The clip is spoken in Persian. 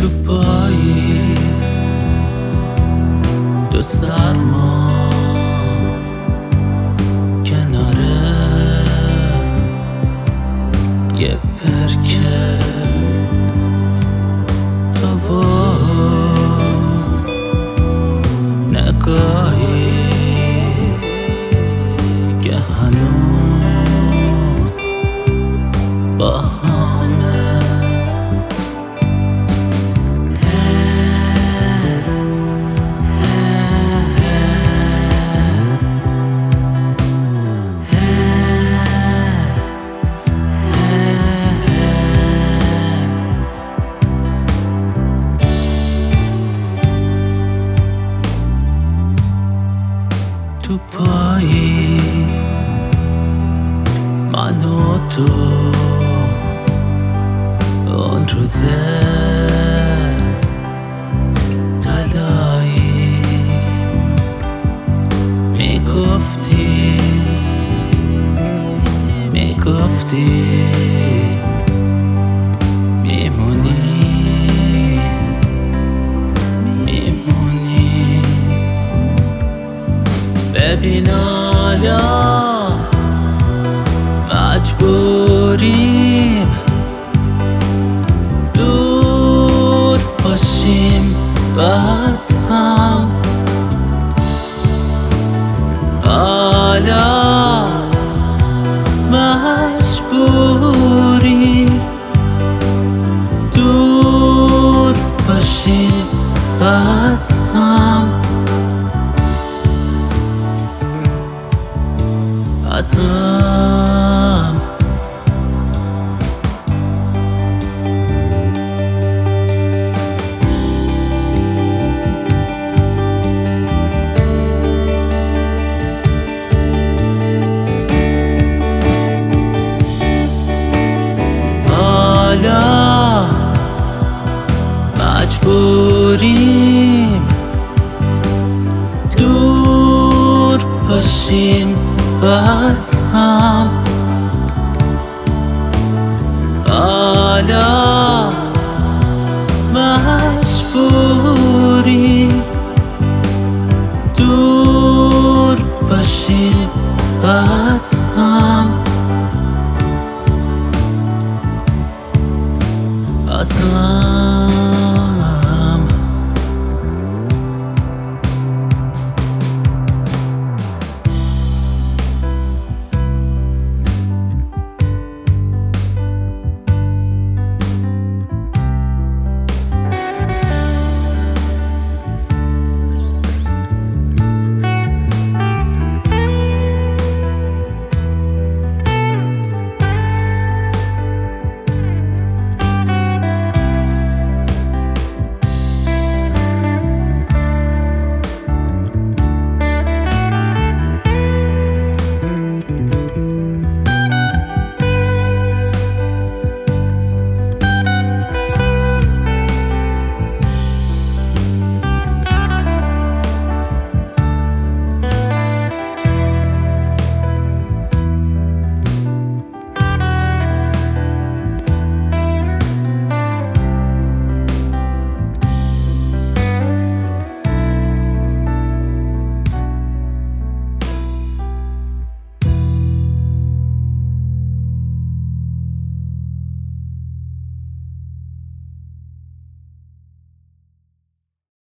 تو پاییز تو سرما کناره یه پرکه تو نگاهی که هنوز با همه تو پاییز من و تو اون روزه طلایی میگفتی میمونی ببین حالا مجبوریم دور باشیم باز هم حالا مجبوریم دور باشیم باز هم ازم حالا مجبوریم دور باشیم باز هم حالا مجبوریم دور باشیم باز هم باز هم